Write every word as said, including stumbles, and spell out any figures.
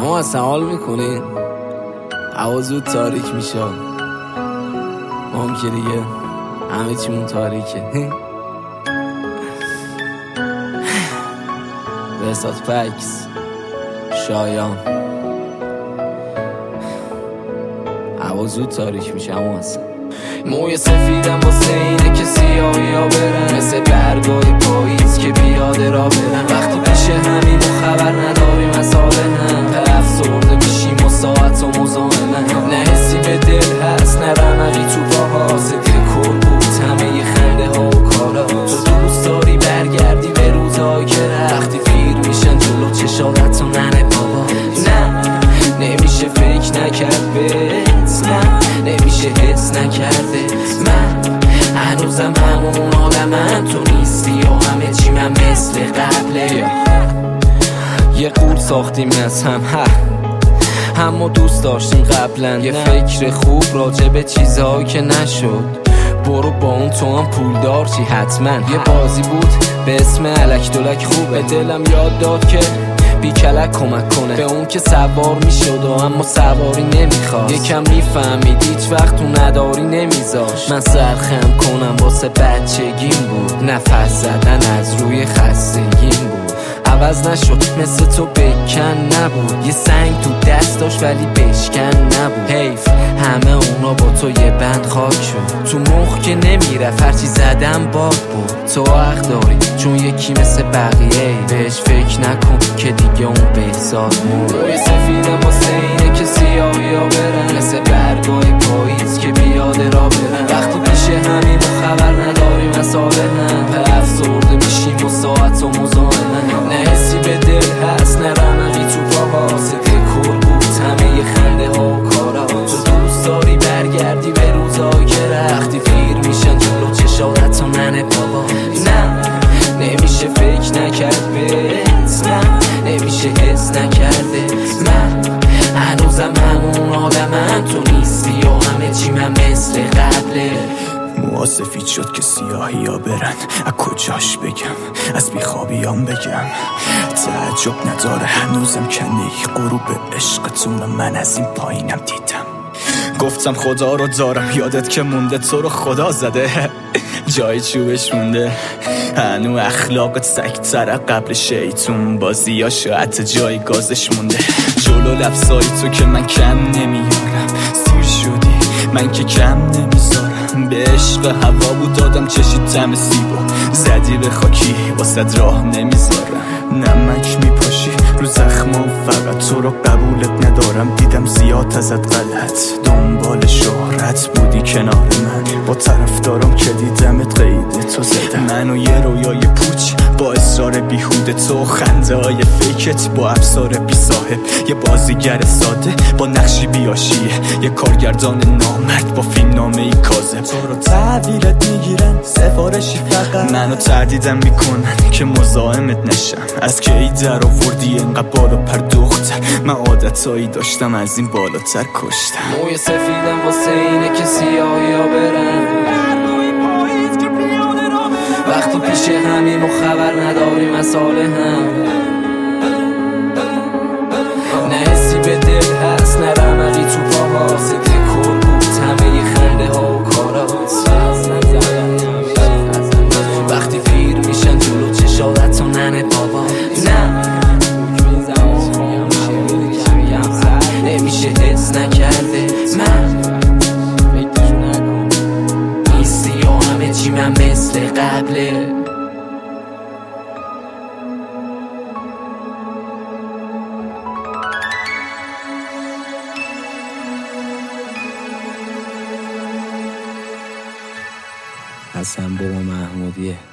اما اصلا حال میکنین هوا زود تاریک میشه، ما هم که دیگه همه چیمون تاریکه. بهزاد پکس شایان هوا زود تاریک میشه اما اصلا موی سفیدم واسه اینه که سیاهی ها برن مثل برگای پاییز که بیاده را برن. وقتی پیش همین و خبر نداریم از حال هم افسرده میشیم و ساعت و مزاحمن. نه حسی به دل هست نه رمقی تو پاها، صدق کل بود همه ی خنده ها و کارا. تو دوست داری برگردی به روزهایی که رفتی پیر میشن جلو چشارت و ننه بابا. نه نمیشه فکر نکرد بهت، نه نمیشه حس نکرده من هنوزم همون آدمم، تو نیستی و همه چی من مثل قبله. یه قول ساختیم از هم اما دوست داشتیم قبلا، یه فکر خوب راجع به چیزهایی که نشد. برو با اون تو هم پولدار چی حتما. یه بازی بود به اسم الک دولک خوب، به دلم یاد داد که بی کلک کمک کنه به اون که سوار میشد و اما سواری نمیخواست. یکم میفهمید هیچ وقت تو نداری نمیذاش من سرخم کنم واسه بچگیم بود. نفس زدن از روی خستگیم بود، عوض نشد مثل تو بکن نبود. یه سنگ تو دست داشت ولی بشکن نبود. حیف همه اونا با تو یه بند خاک شد، تو مخ که نمیرفت هرچی زدم باد بود. تو حق داری چون یکی مثل بقیه بهش فکر نکن که دیگه اون بهزاد مون. روی سفیدم واسه اینه که سیاهی ها برن مثل برگای پاییز که بیاده را برن. وقتی پیش همین و خبر نداریم از حال هم افسرده میشیم و ساعت و مزاحمن. نه حسی به دل هست نه رمقی تو پاها، صدق کل بود همه ی خنده ها و کارا. تو دوست داری برگردی به روزهایی که رفتی پیر میشن جلو چشارت و ننه بابا. نه نمیشه فکر نکرد بهت، نه نمیشه حس نکرده من هنوزم همون آدمم، تو نیستی و همه چی من مثل قبله. موها سفید شد که سیاهی ها برن، از کجاش بگم از بیخوابیام بگم. تعجب نداره هنوزم کنه ای غروب عشقتون، من از این پایینم دیدم. گفتم خدا رو دارم یادت که مونده، تو رو خدا زده جای چوبش مونده. هنو اخلاقت سکتره قبل شیطون بازی ها شاید جای گازش مونده. جلو لفظایی تو که من کم نمیارم، سیر شدی من که کم نمیذارم. به عشق هوا بود دادم چشید تم سیبو، زدی به خاکی واسد راه نمیذارم. نمک میپاشی رو زخمام فقط تو رو قبولت ندارم. دیدم زیاد ازت غلط دنبال شهرت بودی کنار من، با طرفدارم که دیدمت قید تو زدم. من و یه رویای پوچ با اصرار بیهوده تو، خنده های فیکت با افسار بی صاحب. یه بازیگر ساده با نقشی بیاشیه، یه کارگردان نامرد با فیلم نامه ای کاذب. تو رو تحویلت میگیرن سفارشی فقط، منو تردیدم میکنن که مزاحمت نشم. از که ای در آوردی انقدر بالا پر دختر، من عادتایی داشتم از این بالاتر کشتم. موی سفیدم واسه اینه که سیاهی ها برن وقتی پیش همیم و خبر نداریم از حال هم. نه حسی به دل هست نه رمقی تو پاها، صدق کل بود همه ی خنده ها و کارا. وقتی پیر میشن جلو چشارت و ننه بابا. نه نمیشه حس نکرده من نیستی و همه چی من مثل قبله. حسن بابا محمودیه.